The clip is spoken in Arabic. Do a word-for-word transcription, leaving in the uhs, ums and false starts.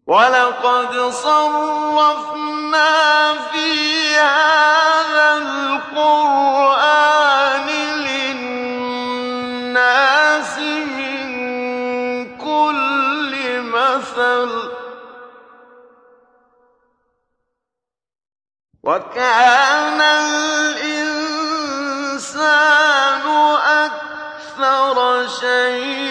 وَلَقَدْ صَرَّفْنَا فِي هَٰذَا الْقُرْآنِ لِلنَّاسِ مِن كُلِّ مَثَلٍ ۚ وَكَانَ الْإِنسَانُ أَكْثَرَ شَيْءٍ